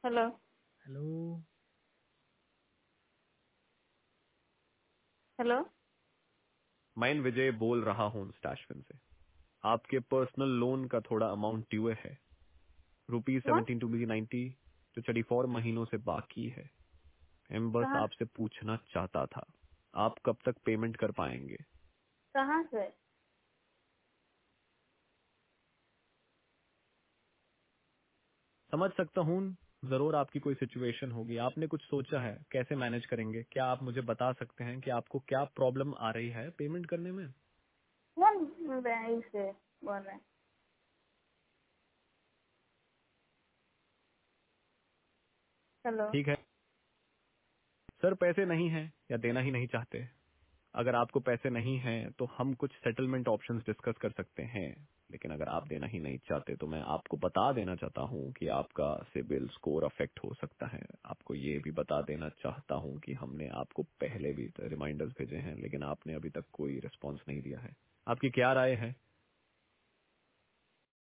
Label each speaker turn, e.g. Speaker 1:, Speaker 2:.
Speaker 1: Hello.
Speaker 2: Hello.
Speaker 1: Hello.
Speaker 2: मैं विजय बोल रहा हूँ स्टैशफिन से। आपके पर्सनल लोन का थोड़ा अमाउंट ड्यू है, रुपीज
Speaker 1: कौन?
Speaker 2: 17 जो 34 महीनों से बाकी है। मैं बस
Speaker 1: कहाँ?
Speaker 2: आपसे पूछना चाहता था, आप कब तक पेमेंट कर पाएंगे?
Speaker 1: कहाँ से?
Speaker 2: समझ सकता हूँ, जरूर आपकी कोई सिचुएशन होगी। आपने कुछ सोचा है कैसे मैनेज करेंगे? क्या आप मुझे बता सकते हैं कि आपको क्या प्रॉब्लम आ रही है पेमेंट करने में?
Speaker 1: कौन बैंक से बोल रहे हैं? हेलो।
Speaker 2: ठीक है सर, पैसे नहीं हैं या देना ही नहीं चाहते? अगर आपको पैसे नहीं हैं तो हम कुछ सेटलमेंट ऑप्शंस डिस्कस कर सकते हैं, लेकिन अगर आप देना ही नहीं चाहते तो मैं आपको बता देना चाहता हूं कि आपका सिबिल स्कोर अफेक्ट हो सकता है। आपको ये भी बता देना चाहता हूं कि हमने आपको पहले भी रिमाइंडर्स भेजे हैं, लेकिन आपने अभी तक कोई रिस्पॉन्स नहीं दिया है। आपकी क्या राय है?